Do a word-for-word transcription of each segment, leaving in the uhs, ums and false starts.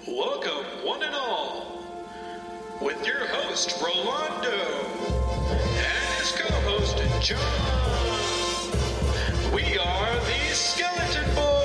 Welcome, one and all, with your host, Rolando, and his co-host, John. We are the Skeleton Boys.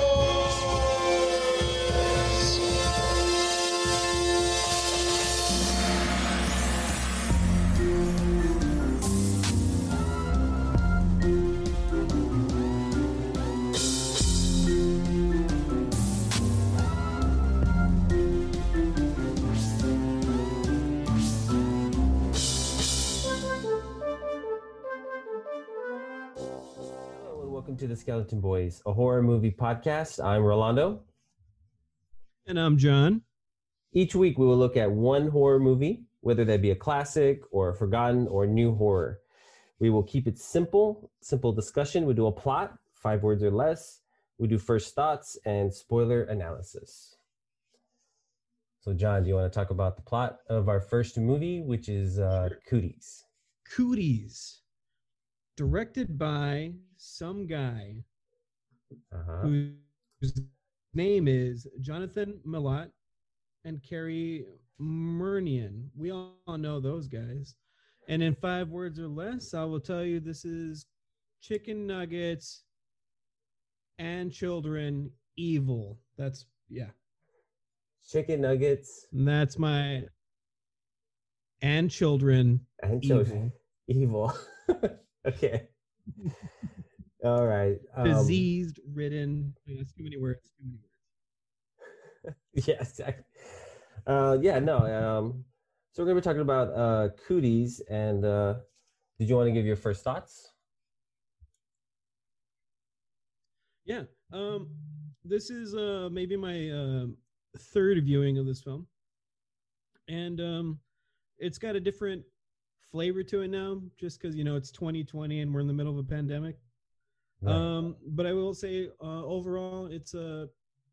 Welcome to the Skeleton Boys, a horror movie podcast. I'm Rolando. And I'm John. Each week we will look at one horror movie, whether that be a classic or a forgotten or new horror. We will keep it simple, simple discussion. We do a plot, five words or less. We do first thoughts and spoiler analysis. So John, do you want to talk about the plot of our first movie, which is uh, Sure. Cooties? Cooties. Directed by some guy Uh-huh. whose name is Jonathan Milott and Carrie Murnian. We all know those guys. And in five words or less, I will tell you this is chicken nuggets and children evil. That's, yeah. Chicken nuggets And that's my, and children and evil. children. Evil. Okay. All right. Um, Diseased, ridden. That's too many words. Too many words. yeah, exactly. Uh, yeah, no. Um, so we're gonna be talking about uh, Cooties, and uh, did you want to give your first thoughts? Yeah. Um, this is uh maybe my uh, third viewing of this film, and um, it's got a different flavor to it now, just because you know it's twenty twenty and we're in the middle of a pandemic. Right. Um, but I will say, uh, overall, it's a.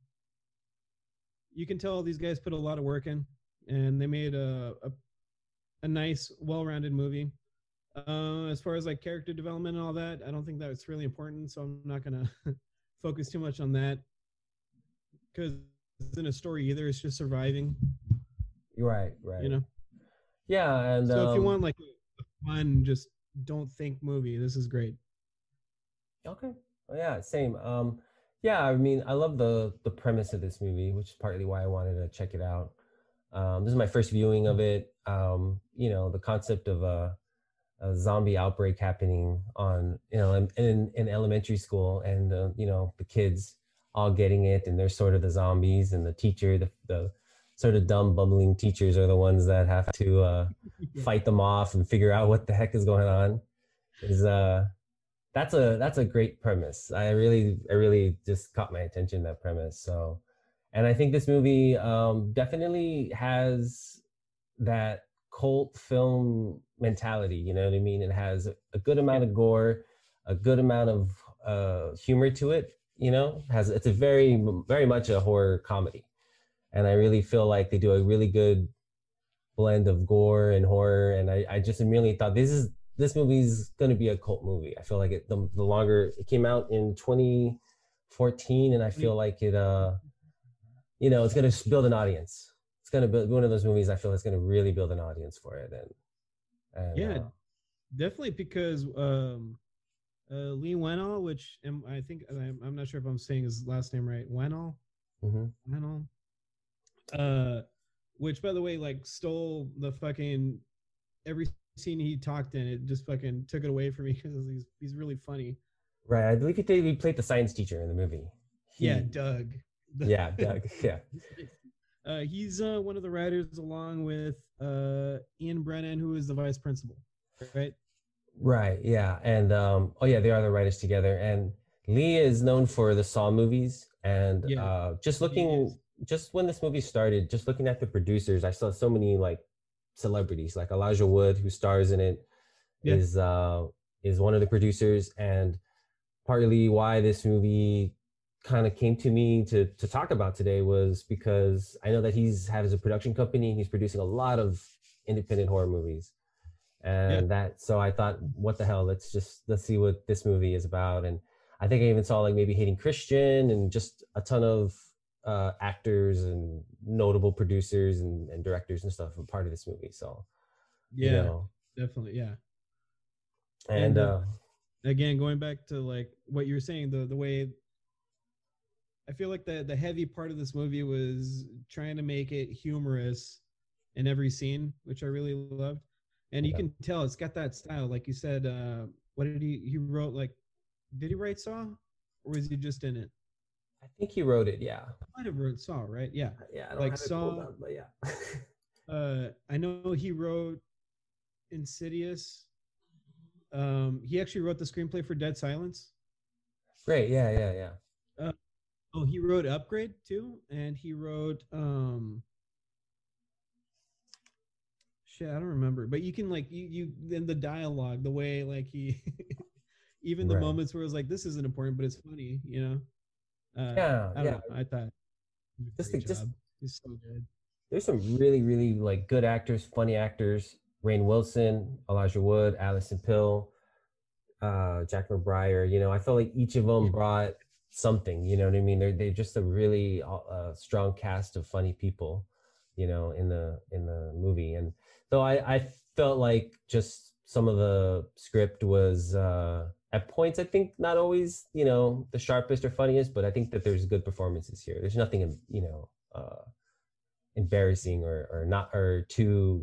You can tell these guys put a lot of work in, and they made a a, a nice, well-rounded movie. Uh, as far as like character development and all that, I don't think that's really important, so I'm not gonna focus too much on that because it's in a story either. It's just surviving, Right, right. you know. Yeah, and So if you um, want like a fun, just don't think movie, this is great. okay, oh, yeah, same. Um, yeah, I mean, I love the the premise of this movie, which is partly why I wanted to check it out. Um, this is my first viewing of it. Um, you know, the concept of a, a zombie outbreak happening on, you know, in in, in elementary school, and uh, you know, the kids all getting it, and they're sort of the zombies, and the teacher, the the sort of dumb, bumbling teachers are the ones that have to uh, fight them off and figure out what the heck is going on. Is uh, that's a that's a great premise. I really I really just caught my attention, that premise. So, and I think this movie um, definitely has that cult film mentality. You know what I mean? It has a good amount of gore, a good amount of uh, humor to it. You know, has it's a very very much a horror comedy, and I really feel like they do a really good blend of gore and horror. And I, I just immediately thought this is this movie's going to be a cult movie. I feel like it the, the longer it came out in twenty fourteen, and I feel like it uh you know it's going to build an audience. It's going to build one of those movies I feel it's going to really build an audience for it. And, and Yeah, uh, definitely, because um, uh, Lee Wennell, which am, I think I'm, I'm not sure if I'm saying his last name right, Wennell, mhm. Wennell, uh, which by the way, like stole the fucking every scene he talked in. It just fucking took it away from me because he's he's really funny. Right, I believe he did, he played the science teacher in the movie. He- Yeah, Doug. yeah, Doug. Yeah. Uh, he's uh, one of the writers, along with uh, Ian Brennan, who is the vice principal, right? Right, yeah. And um oh yeah, they are the writers together. And Lee is known for the Saw movies. And Yeah, uh just he looking is. just when this movie started, just looking at the producers, I saw so many like celebrities, like Elijah Wood, who stars in it, Yeah. is uh is one of the producers. And partly why this movie kind of came to me to to talk about today was because I know that he's has a production company and he's producing a lot of independent horror movies. And Yeah. that, so I thought, what the hell, let's just let's see what this movie is about. And I think I even saw like maybe Hating Christian and just a ton of uh, actors and notable producers and, and directors and stuff a part of this movie. So, you Yeah, know, definitely. Yeah. and And uh, uh, again, going back to like what you were saying, the the way I feel like the the heavy part of this movie was trying to make it humorous in every scene, which I really loved. And you yeah, can tell it's got that style, like you said. Uh, what did he he wrote? Like, did he write Saw, or was he just in it? I think he wrote it. Yeah, Might have wrote Saw, right? Yeah, yeah. I don't like have it pulled Saw. up, but yeah. Uh, I know he wrote Insidious. Um, he actually wrote the screenplay for Dead Silence. Great. Yeah, yeah, yeah. Uh, oh, he wrote Upgrade too, and he wrote um, shit, I don't remember, but you can like you you in the dialogue, the way like he, even the Right. moments where it's like this isn't important, but it's funny, you know. Uh, Yeah, I don't yeah. know. I thought he did a Just, great the, just job. He's so good. there's some really, really like good actors, funny actors. Rainn Wilson, Elijah Wood, Allison Pill, uh, Jack McBrayer. You know, I felt like each of them brought something. You know what I mean? They're they're just a really uh, strong cast of funny people. You know, in the in the movie, and though I I felt like just some of the script was uh, at points I think not always you know the sharpest or funniest, but I think that there's good performances here. There's nothing you know uh, embarrassing or or not or too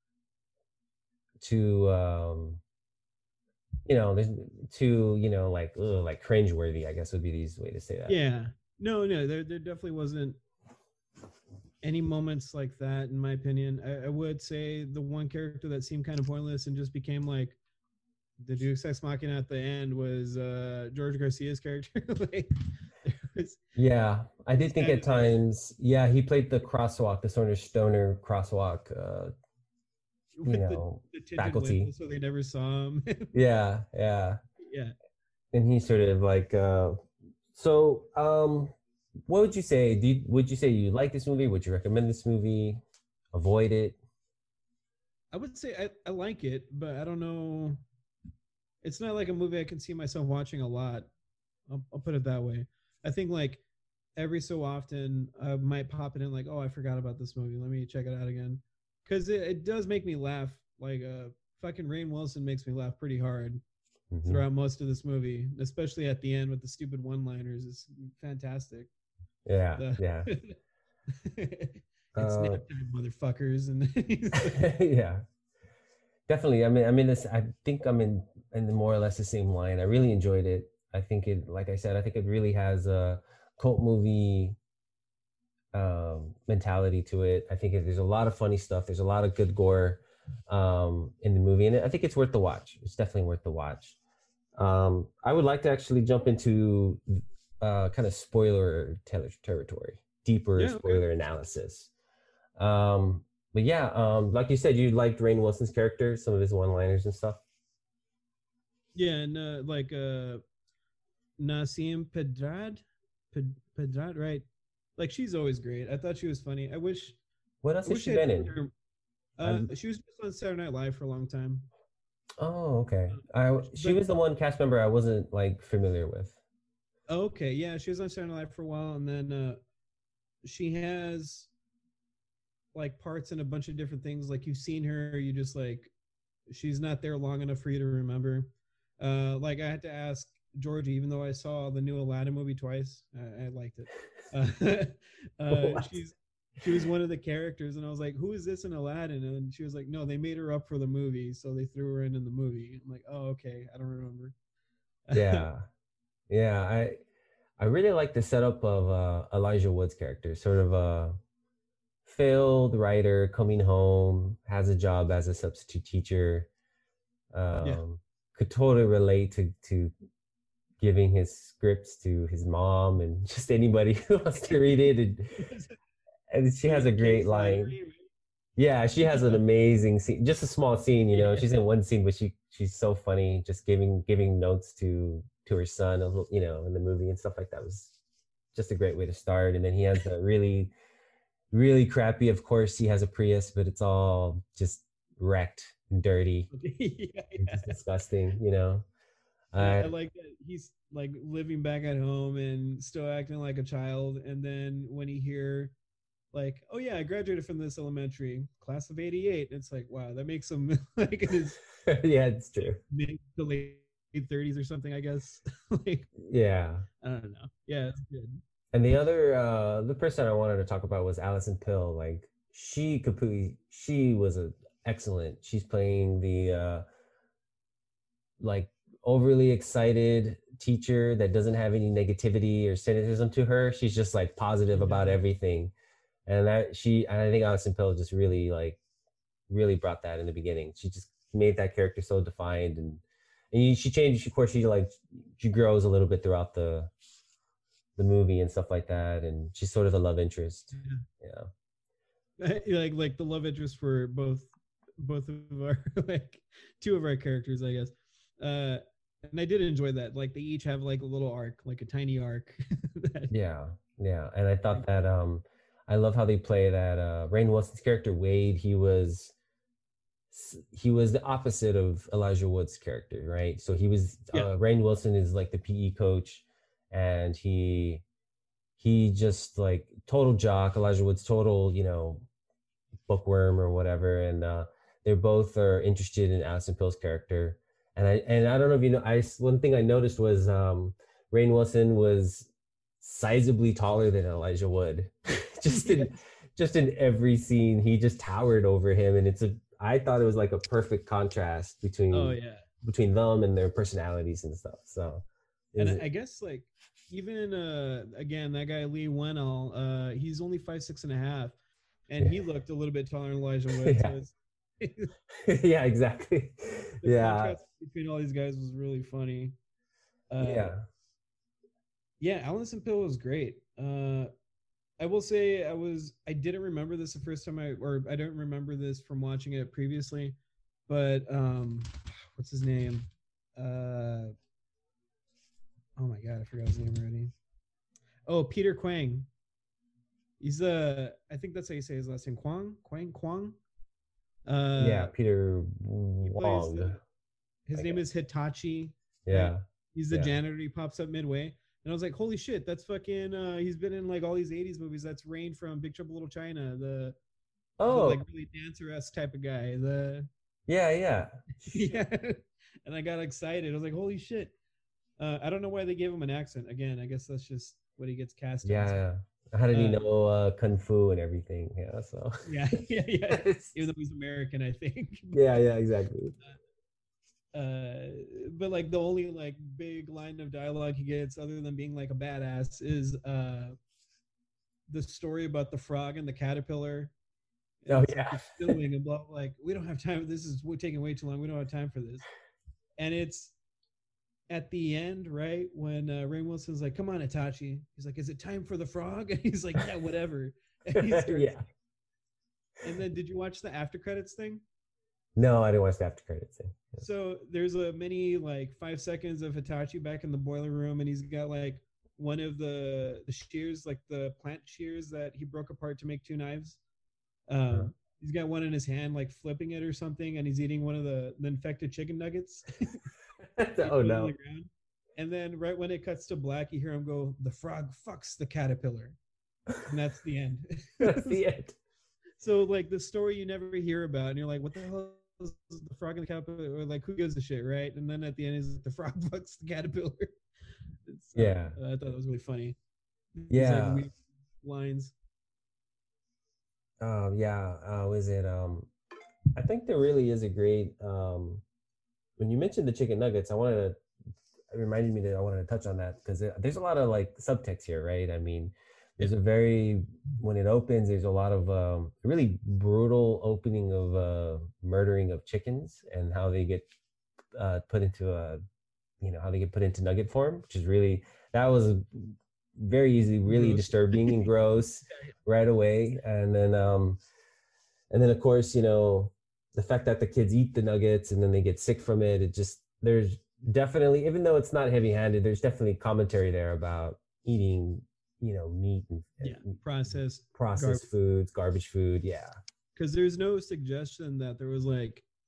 too um you know there's too you know like ugh, like cringeworthy I guess would be the easiest way to say that. Yeah. No, no, there there definitely wasn't any moments like that in my opinion. I, I would say the one character that seemed kind of pointless and just became like the Deus Ex Machina at the end was uh George Garcia's character. Like there was Yeah, I did just think kind at of there times, yeah, he played the crosswalk, the sort of stoner crosswalk, uh, you with the, know, the tinted faculty. windows so they never saw him. Yeah, yeah. Yeah. And he sort of like, uh, so, um, what would you say? Do you, would you say you like this movie? Would you recommend this movie? Avoid it? I would say I, I like it, but I don't know. It's not like a movie I can see myself watching a lot. I'll, I'll put it that way. I think like every so often I might pop it in like, oh, I forgot about this movie. Let me check it out again. Because it, it does make me laugh. Like uh, fucking Rainn Wilson makes me laugh pretty hard Mhm. throughout most of this movie, especially at the end with the stupid one-liners. It's fantastic. Yeah, The yeah. it's Uh, nap time, motherfuckers, and he's like, yeah, definitely. I mean, I mean, this. I think I'm in in the more or less the same line. I really enjoyed it. I think it, like I said, I think it really has a cult movie um, mentality to it. I think it, there's a lot of funny stuff. There's a lot of good gore um, in the movie, and I think it's worth the watch. It's definitely worth the watch. Um, I would like to actually jump into uh, kind of spoiler ter- territory, deeper yeah, okay. spoiler analysis. Um, but yeah, um, like you said, you liked Rainn Wilson's character, some of his one-liners and stuff. Yeah, and uh, like uh, Nasim Pedrad, Ped- Pedrad, right? Like she's always great. I thought she was funny. I wish, What else I has wish she I had been seen in? her. Uh, I'm, she was just on Saturday Night Live for a long time. oh, okay. I she But was the one cast member I wasn't like familiar with. okay, yeah, she was on Saturday Night Live for a while, and then uh, she has like parts in a bunch of different things. Like you've seen her, you just like she's not there long enough for you to remember. Uh, like I had to ask Georgie, even though I saw the new Aladdin movie twice, I, I liked it. Uh, uh, What? she's she was one of the characters, and I was like, "Who is this in Aladdin?" And she was like, "No, they made her up for the movie, so they threw her in in the movie." I'm like, "Oh, okay, I don't remember." Yeah, yeah. I I really like the setup of uh, Elijah Wood's character, sort of a failed writer coming home, has a job as a substitute teacher. Yeah. Um, could totally relate to to giving his scripts to his mom and just anybody who wants to read it. And, and she has There's a King great line. Flannery. Yeah, she has an amazing scene. Just a small scene, you know. Yeah. She's in one scene, but she she's so funny, just giving giving notes to to her son, you know, in the movie and stuff like that was just a great way to start. And then he has the really really crappy. Of course, he has a Prius, but it's all just wrecked and dirty yeah, and yeah. just disgusting, you know. I, Uh, I like that he's like living back at home and still acting like a child, and then when you hear like, oh yeah, I graduated from this elementary class of eighty-eight, it's like, wow, that makes him like in his Yeah, it's true. mid to late thirties or something, I guess. Like, Yeah. I don't know. Yeah, it's good. And the other uh the person I wanted to talk about was Alison Pill. Like she completely she was a excellent. She's playing the uh like overly excited teacher that doesn't have any negativity or cynicism to her. She's just like positive about Yeah. everything. And that she and I think Alison Pill just really like really brought that in the beginning. She just made that character so defined, and and she changed. Of course, she like she grows a little bit throughout the the movie and stuff like that, and she's sort of the love interest. Yeah, like like the love interest for both both of our like two of our characters, I guess. Uh, and I did enjoy that. Like they each have like a little arc, like a tiny arc. that, yeah, yeah. And I thought that um, I love how they play that. Uh, Rainn Wilson's character Wade, he was he was the opposite of Elijah Wood's character, right? So he was Yeah. uh, Rainn Wilson is like the P E coach, and he he just like total jock. Elijah Wood's total, you know, bookworm or whatever, and uh, they both are interested in Alison Pill's character. And I and I don't know if you know, I one thing I noticed was um, Rainn Wilson was sizably taller than Elijah Wood, just in just in every scene. He just towered over him, and it's a I thought it was like a perfect contrast between oh yeah between them and their personalities and stuff. So, and I, I guess like even uh again that guy Lee Wennell, uh he's only five six and a half, and he looked a little bit taller than Elijah Wood. Yeah. So it's, yeah, exactly. the Yeah, contrast between all these guys was really funny. Uh, yeah, yeah, Alison Pill was great. Uh, I will say I was I didn't remember this the first time I or I don't remember this from watching it previously, but um, what's his name? Uh, oh my god, I forgot his name already. Oh, Peter Kwang. He's a I think that's how you say his last name. Kwang Kwang Kwang. Uh, yeah. Peter he plays Wong. the- his I name guess. is Hitachi. Yeah, He's the Yeah. janitor. He pops up midway. And I was like, holy shit, that's fucking, uh, he's been in like all these eighties movies. That's Rain from Big Trouble in Little China, the, oh, the like really dancer-esque type of guy. The yeah, yeah. yeah. And I got excited. I was like, holy shit. Uh, I don't know why they gave him an accent. Again, I guess that's just what he gets cast as. Yeah. How did he Uh, know uh, kung fu and everything? Yeah, so Yeah, yeah, yeah. Even though he's American, I think. yeah, yeah, exactly. Uh, but like the only like big line of dialogue he gets, other than being like a badass, is uh the story about the frog and the caterpillar. And Oh it's, like, yeah, it's filming and blah, like we don't have time. This is we're taking way too long. We don't have time for this. And it's at the end, right when uh, Rainn Wilson's like, "Come on, Itachi." He's like, "Is it time for the frog?" And he's like, "Yeah, whatever." And, he starts, yeah. and then, did you watch the after credits thing? No, I didn't watch the after credits thing. So there's a mini like five seconds of Hitachi back in the boiler room, and he's got like one of the the shears, like the plant shears that he broke apart to make two knives. Um, Uh-huh. He's got one in his hand, like flipping it or something, and he's eating one of the, the infected chicken nuggets. He oh throws it on no. the ground. And then right when it cuts to black, you hear him go, "The frog fucks the caterpillar," and that's the end. That's the end. So like the story you never hear about, and you're like, "What the hell?" The frog and the caterpillar, or like who gives a shit, right? And then at the end is the frog fucks the caterpillar. It's, uh, Yeah. I thought that was really funny. These, Yeah. like, weird lines. Um, yeah. Uh, was it? Um, I think there really is a great. Um, when you mentioned the chicken nuggets, I wanted to. It reminded me that I wanted to touch on that because there's a lot of like subtext here, right? I mean, there's a very when it opens, there's a lot of um, really brutal opening of uh, murdering of chickens and how they get uh, put into a, you know, how they get put into nugget form, which is really that was very easy, really Gross. disturbing and gross right away. And then, um, and then of course, you know, the fact that the kids eat the nuggets and then they get sick from it. It just there's definitely, even though it's not heavy-handed, there's definitely commentary there about eating, you know, meat and, Yeah, and processed. processed garbage. foods, garbage food. Yeah. Because there's no suggestion that there was like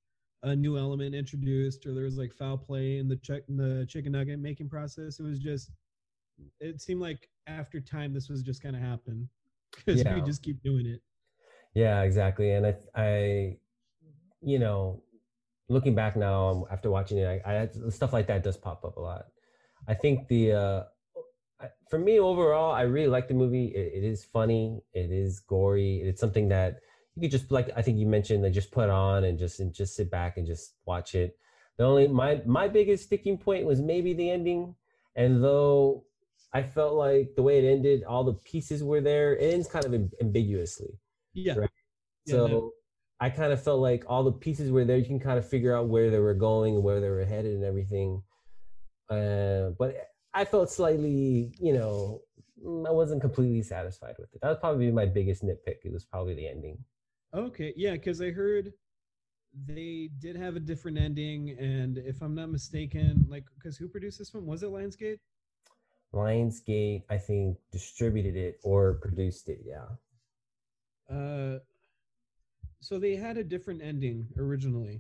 a new element introduced, or there was like foul play in the check in the chicken nugget making process. It was just, it seemed like after time this was just gonna happen because we Yeah. just keep doing it. Yeah, exactly. And I, I, you know, looking back now um, after watching it, I, I stuff like that does pop up a lot. I think the, uh, I- for me overall, I really like the movie. It, it is funny. It is gory. It's something that you could just like. I think you mentioned, like, just put on and just and just sit back and just watch it. The only my my biggest sticking point was maybe the ending. And though I felt like the way it ended, all the pieces were there. It ends kind of am- ambiguously. Yeah. Right. Yeah, that- So I kind of felt like all the pieces were there. You can kind of figure out where they were going and where they were headed and everything. Uh, but I felt slightly, you know, mm, I wasn't completely satisfied with it. That was probably my biggest nitpick. It was probably the ending. Okay, yeah, because I heard they did have a different ending, and if I'm not mistaken, like, because who produced this one? Was it Lionsgate? Lionsgate, I think, distributed it or produced it. Yeah. Uh, so they had a different ending originally,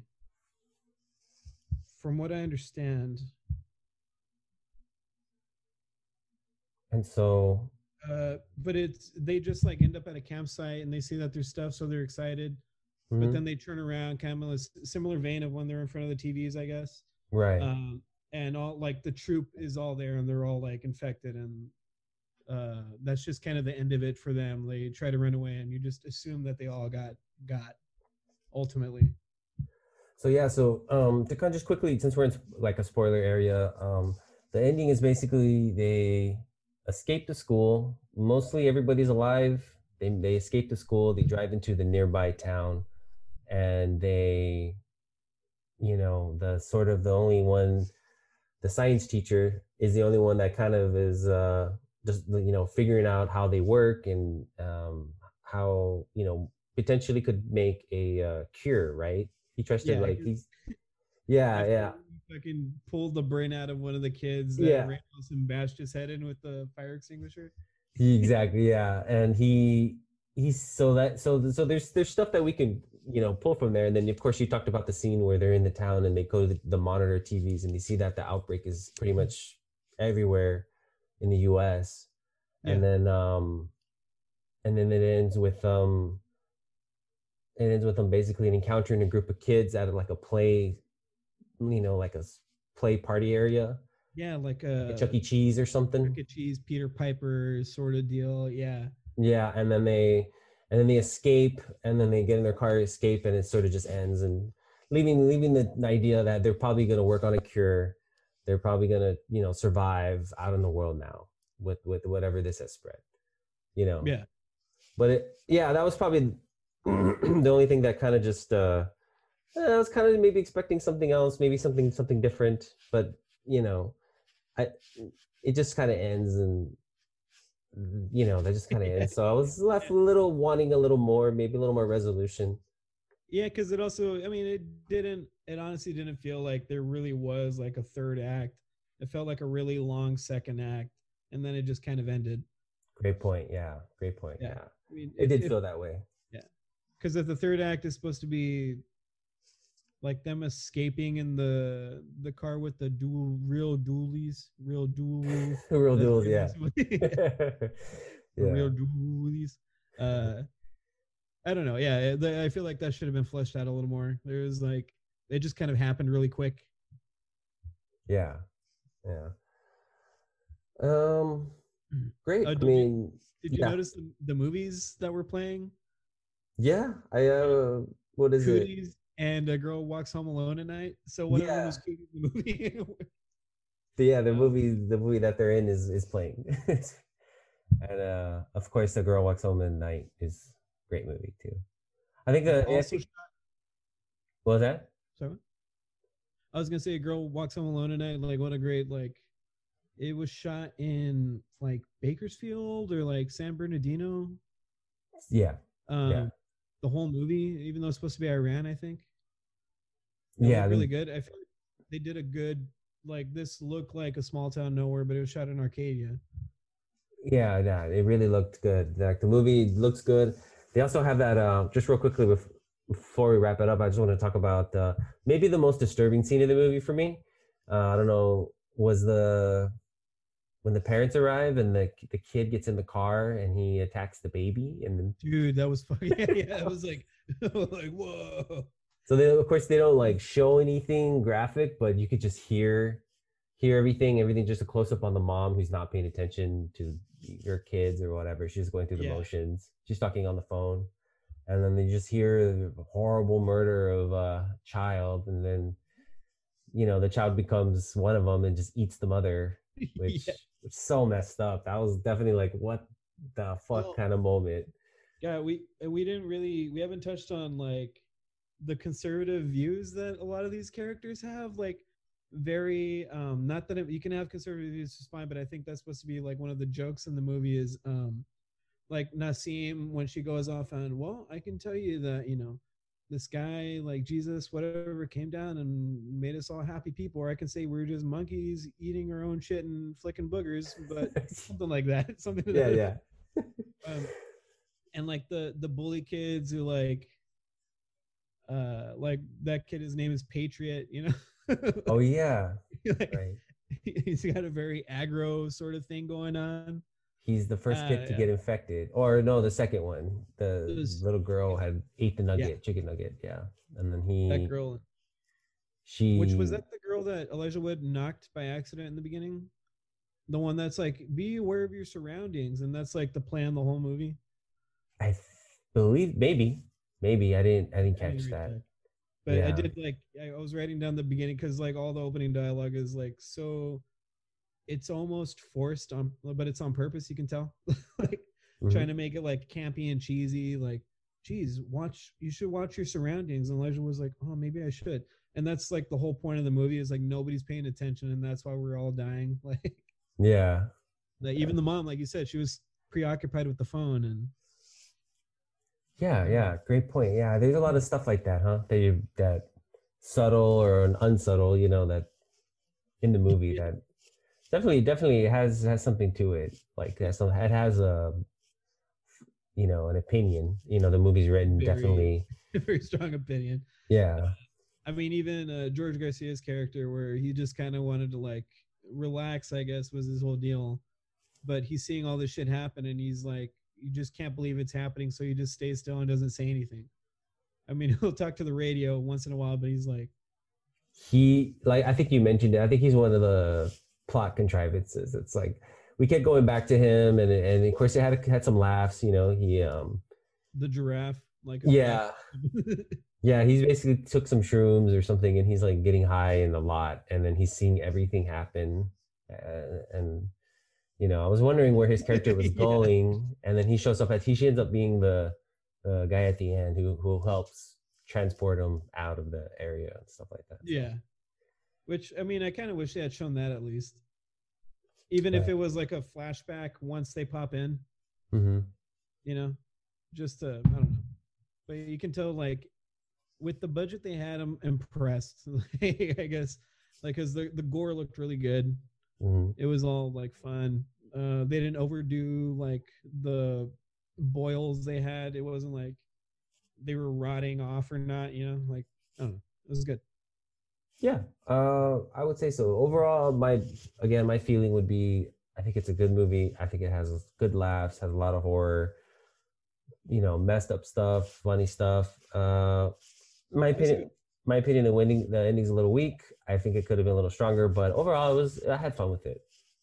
from what I understand. And so, Uh, but it's they just like end up at a campsite and they see that there's stuff, so they're excited. But mhm, then they turn around, kind of a s- similar vein of when they're in front of the T Vs, I guess. right. Um, and all like the troop is all there, and they're all like infected, and uh, that's just kind of the end of it for them. They try to run away, and you just assume that they all got got ultimately. So yeah, so um, to kind of just quickly, since we're in like a spoiler area, um, the ending is basically they escape the school. Mostly everybody's alive. They they escape the school. They drive into the nearby town, and they, you know, the sort of the only one, the science teacher is the only one that kind of is uh, just you know figuring out how they work and um, how you know potentially could make a uh, cure. Right? He tries to Yeah, like he's yeah after yeah he fucking pulled the brain out of one of the kids that yeah ran close and bashed his head in with the fire extinguisher. he, exactly yeah and he he's so that so so there's there's stuff that we can you know pull from there, and then of course you talked about the scene where they're in the town and they go to the, the monitor T Vs and they see that the outbreak is pretty much everywhere in the U S Yeah, and then um and then it ends with um it ends with them basically encountering a group of kids at like a play, you know like a s- play party area, yeah, like like a a Chuck E. Cheese or Chuck something. E. Cheese, Peter Piper sort of deal. Yeah, Yeah, and then they and then they escape, and then they get in their car, escape, and it sort of just ends, and leaving leaving the idea that they're probably going to work on a cure. They're probably going to you know survive out in the world now with with whatever this has spread. You know. yeah, But it, yeah, that was probably the only thing that kind of just uh I was kind of maybe expecting something else, maybe something something different, but you know, I it just kind of ends and you know, that just kind of ends. So I was left a little wanting a little more, maybe a little more resolution. yeah. Because it also, I mean, it didn't. It honestly didn't feel like there really was like a third act. It felt like a really long second act, and then it just kind of ended. Great point. Yeah, great point. Yeah, Yeah, I mean, it if did if feel that way. yeah, because if the third act is supposed to be like them escaping in the the car with the dual real dualies, real dual Real that's duels. pretty Yeah. much what- the Yeah. real dualies. Uh, I don't know. Yeah, the, I feel like that should have been fleshed out a little more. There was like it just kind of happened really quick. Yeah. Yeah. Um. Great. Uh, I did you mean, did you yeah. notice the, the movies that were playing? Yeah. I uh. What is it? Cooties and A Girl Walks Home Alone at Night. So one of them Yeah. was Cooties the movie. The, yeah. The Uh, movie. The movie that they're in is is playing. And uh, of course, The Girl Walks Home at Night is a great movie too. I think. uh, Uh, I also, think. What was that? sorry, I was gonna say A Girl Walks Home Alone at Night. Like, what a great like. It was shot in like Bakersfield or like San Bernardino. Yeah. Um, Yeah. the whole movie, even though it's supposed to be Iran, I think it Yeah. looked the- really good. I feel like they did a good like this looked like a small town nowhere, but it was shot in Arcadia. Yeah. Yeah. It really looked good. Like the movie looks good. They also have that. Uh, just real quickly bef- before we wrap it up, I just want to talk about uh, maybe the most disturbing scene of the movie for me. Uh, I don't know, was the when the parents arrive and the the kid gets in the car and he attacks the baby, and then Dude, that was funny. Yeah, yeah. It was like, like whoa. so they, of course they don't like show anything graphic, but you could just hear hear everything, everything just a close up on the mom who's not paying attention to your kids or whatever. She's going through the Yeah. motions. She's talking on the phone. And then they just hear the horrible murder of a child, and then you know the child becomes one of them and just eats the mother, which Yeah. which is so messed up. That was definitely like what the fuck Well, kind of moment. yeah, we and we didn't really we haven't touched on like the conservative views that a lot of these characters have. Like very um not that it, you can have conservative views just fine, but I think that's supposed to be like one of the jokes in the movie is um like Nassim when she goes off on, well, I can tell you that, you know, this guy like Jesus, whatever, came down and made us all happy people, or I can say we're just monkeys eating our own shit and flicking boogers, but something like that. Something to Yeah, that yeah. um, and like the the bully kids who like uh like that kid, his name is Patriot, you know. Oh yeah, Like, right. he's got a very aggro sort of thing going on. He's the first Uh, kid to yeah. get infected, or no, the second one. The This- little girl had ate the nugget, Yeah. chicken nugget. Yeah, and then That he, girl, she, which was that the girl that Elijah Wood knocked by accident in the beginning? The one that's like, be aware of your surroundings, and that's like the plan the whole movie. I th- believe maybe, maybe I didn't, I didn't I need catch to that. recheck. But I Yeah. did like I was writing down the beginning because like all the opening dialogue is like so it's almost forced on, but it's on purpose. You can tell, like Mhm. trying to make it like campy and cheesy. Like, geez, watch you should watch your surroundings. And Elijah was like, oh, maybe I should. And that's like the whole point of the movie is like nobody's paying attention, and that's why we're all dying. Like, Yeah. like even the mom, like you said, she was preoccupied with the phone and Yeah, yeah, great point. Yeah, there's a lot of stuff like that, huh? That you that subtle or an unsubtle, you know, that in the movie Yeah. that definitely definitely has has something to it. Like that's some it has a you know an opinion. You know, the movie's written Very- definitely. very strong opinion. Yeah, I mean, even uh, George Garcia's character, where he just kind of wanted to like relax, I guess, was his whole deal. But he's seeing all this shit happen, and he's like, you just can't believe it's happening, so he just stays still and doesn't say anything. I mean, he'll talk to the radio once in a while, but he's like, he like I think you mentioned it. I think he's one of the plot contrivances. It's like we kept going back to him, and and of course it had had some laughs. You know, he um the giraffe, like, yeah. Yeah, he's basically took some shrooms or something, and he's like getting high in a lot, and then he's seeing everything happen, uh, and you know, I was wondering where his character was Yeah. going, and then he shows up at he ends up being the the guy at the end who who helps transport him out of the area and stuff like that. yeah. Which I mean, I kind of wish they had shown that at least, even if Yeah. it was like a flashback once they pop in, Mm-hmm. you know, just to, I don't know. But you can tell, like, with the budget they had, I'm impressed. I guess, like, because the the gore looked really good. Mm-hmm. It was all like fun. Uh, they didn't overdo like the boils they had. It wasn't like they were rotting off or not. You know, like I don't know. It was good. Yeah, uh, I would say so. Overall, my again, my feeling would be I think it's a good movie. I think it has good laughs, has a lot of horror, you know, messed up stuff, funny stuff. Uh, my opinion, my opinion, the ending, the ending's a little weak. I think it could have been a little stronger, but overall, it was I had fun with it.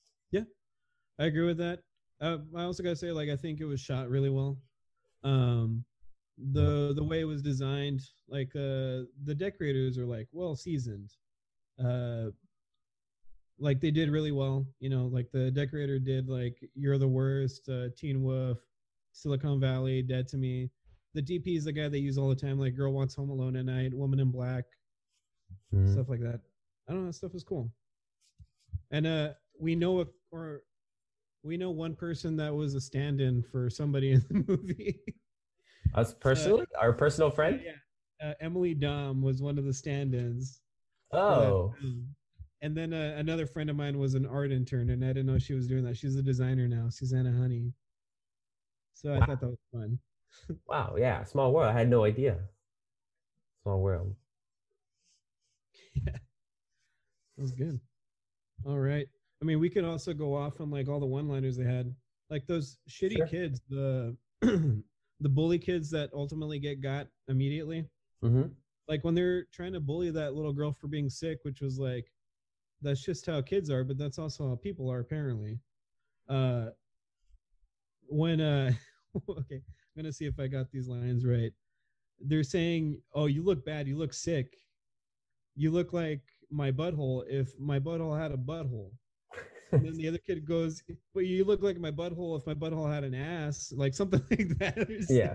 I agree with that. Uh, I also gotta say, like, I think it was shot really well. Um, the the way it was designed, like, uh, the decorators are like well seasoned. Uh, like they did really well. You know, like the decorator did like You're the Worst, uh, Teen Wolf, Silicon Valley, Dead to Me. The D P is the guy they use all the time, like Girl Wants Home Alone at Night, Woman in Black, Mhm. stuff like that. I don't know, that stuff is cool. And uh, we know a, or we know one person that was a stand-in for somebody in the movie. Us personally, our personal friend. yeah, uh, Emily Dom was one of the stand-ins. for that Oh, film. And then uh, another friend of mine was an art intern, and I didn't know she was doing that. She's a designer now, Susanna Honey. So I Wow. thought that was fun. wow, yeah, small world. I had no idea. Small world. Yeah, that was good. All right. I mean, we could also go off on like all the one-liners they had, like those shitty Sure. kids, the the bully kids that ultimately get got immediately. Mm-hmm. Like when they're trying to bully that little girl for being sick, which was like, that's just how kids are, but that's also how people are apparently. Uh, when uh, okay, I'm gonna see if I got these lines right. They're saying, "Oh, you look bad. You look sick. You look like my butthole if my butthole had a butthole." And then the other kid goes, "But you look like my butthole if my butthole had an ass," like something like that. Yeah.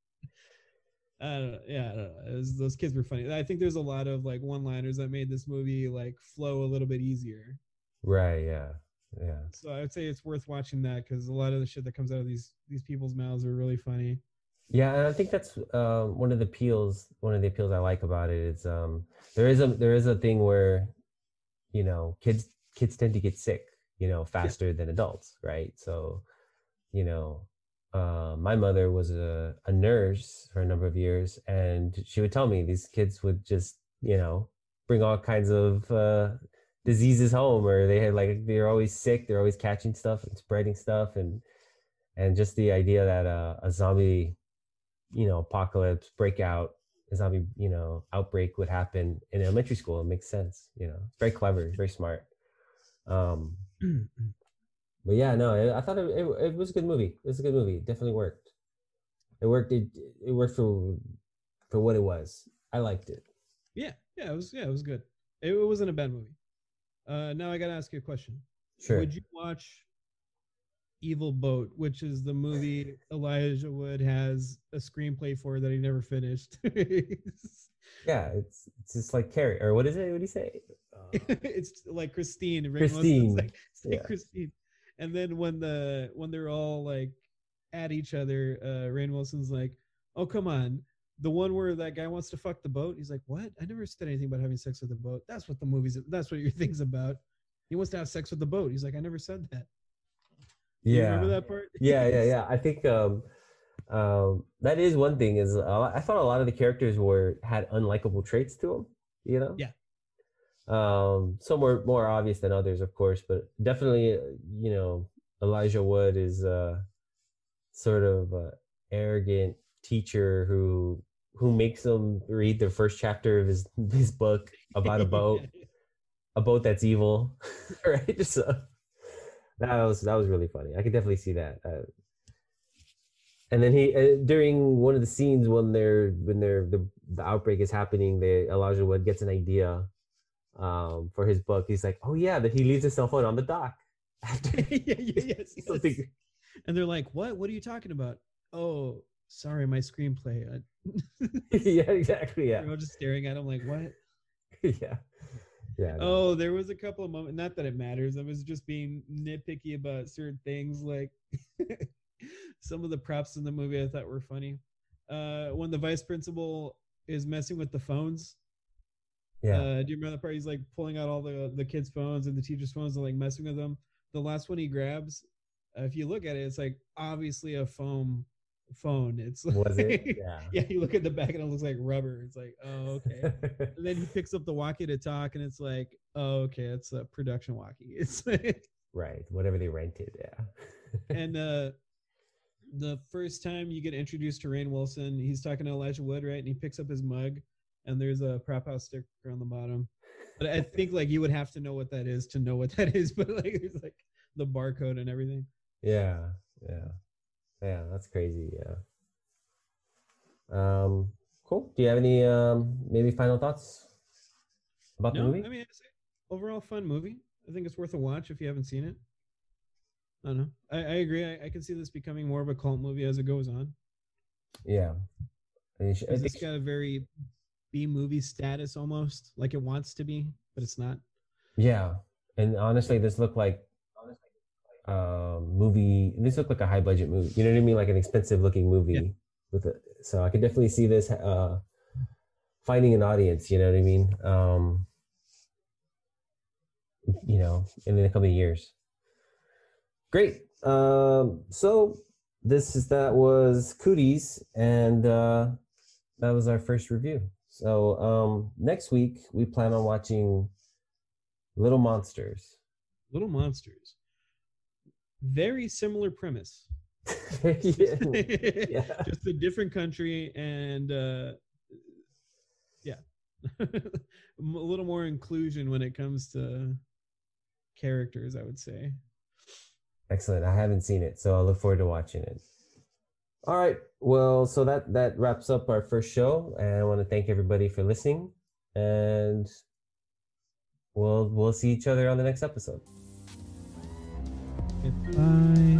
Uh, yeah, I don't know. It was, those kids were funny. I think there's a lot of like one-liners that made this movie like flow a little bit easier. Right. Yeah. Yeah. So I would say it's worth watching that because a lot of the shit that comes out of these these people's mouths are really funny. Yeah, and I think that's um, one of the appeals. One of the appeals I like about it is um, there is a there is a thing where, you know, kids kids tend to get sick, you know, faster than adults, right? So, you know, uh, my mother was a, a nurse for a number of years, and she would tell me these kids would just, you know, bring all kinds of uh, diseases home, or they had like they're always sick, they're always catching stuff and spreading stuff, and and just the idea that uh, a zombie, you know, apocalypse breakout, a zombie, you know, outbreak would happen in elementary school. It makes sense, you know. It's very clever, very smart. Um, but yeah, no, I, I thought it, it it was a good movie. It was a good movie. It definitely worked. It worked. It it worked for for what it was. I liked it. Yeah, yeah, it was yeah, it was good. It, it wasn't a bad movie. Uh, now I gotta ask you a question. Sure. Would you watch Evil Boat, which is the movie Elijah Wood has a screenplay for that he never finished? Yeah, it's it's just like Carrie, or what is it? What do you say? Uh, It's like Christine. Rainn Christine. Wilson's Like, it's like Yeah. Christine. And then when the when they're all like at each other, uh, Rainn Wilson's like, "Oh come on." The one where that guy wants to fuck the boat, he's like, "What? I never said anything about having sex with the boat. That's what the movie's. That's what your thing's about." He wants to have sex with the boat. He's like, "I never said that." Do you Yeah. remember that part? Yeah, yeah, yeah. I think um, um, that is one thing. Is uh, I thought a lot of the characters were had unlikable traits to them. You know. Yeah. Um, some were more obvious than others, of course, but definitely, uh, you know, Elijah Wood is uh, sort of a arrogant teacher who who makes them read the first chapter of his his book about a boat, a boat that's evil, right? So that was that was really funny. I could definitely see that. Uh, and then he uh, during one of the scenes when they're when they're the, the outbreak is happening, they Elijah Wood gets an idea um, for his book. He's like, "Oh yeah, that he leaves his cell phone on the dock." After yeah, yeah, yes, something. yes. And they're like, "What? What are you talking about?" "Oh, sorry, my screenplay." Yeah, exactly. Yeah, They're all just staring at him like, "What?" yeah, yeah. No. Oh, there was a couple of moments. Not that it matters. I was just being nitpicky about certain things, like some of the props in the movie I thought were funny. Uh, when the vice principal is messing with the phones. Yeah. Uh, do you remember the part? He's like pulling out all the the kids' phones and the teachers' phones and like messing with them. The last one he grabs, uh, if you look at it, it's like obviously a foam phone. It's like, Was it? Yeah. Yeah, you look at the back and it looks like rubber. It's like, oh, okay. And then he picks up the walkie to talk, and it's like, oh, okay, it's a production walkie. It's like, right, whatever they rented. Yeah. and uh, the first time you get introduced to Rainn Wilson, he's talking to Elijah Wood, right? And he picks up his mug, and there's a Prop House sticker on the bottom. But I think like you would have to know what that is to know what that is. But like there's like the barcode and everything. Yeah, yeah, yeah. That's crazy. Yeah. Um. Cool. Do you have any um maybe final thoughts about No, the movie? I mean, it's overall fun movie. I think it's worth a watch if you haven't seen it. I don't know. I, I agree. I, I can see this becoming more of a cult movie as it goes on. Yeah. I, mean, I It's think, got a very B movie status almost, like it wants to be, but it's not. yeah. And honestly, this looked like um movie. This looked like a high budget movie. You know what I mean? Like an expensive looking movie. Yeah. With it. So I could definitely see this uh finding an audience. You know what I mean? Um. You know, in the coming years. Great. Um, so this is that was Cooties, and uh, that was our first review. So um, next week we plan on watching Little Monsters. Little Monsters. Very similar premise. yeah. yeah. Just a different country and uh, yeah, a little more inclusion when it comes to characters, I would say. Excellent. I haven't seen it, so I look forward to watching it. All right. Well, so that that wraps up our first show, and I want to thank everybody for listening, and we'll we'll see each other on the next episode. Goodbye.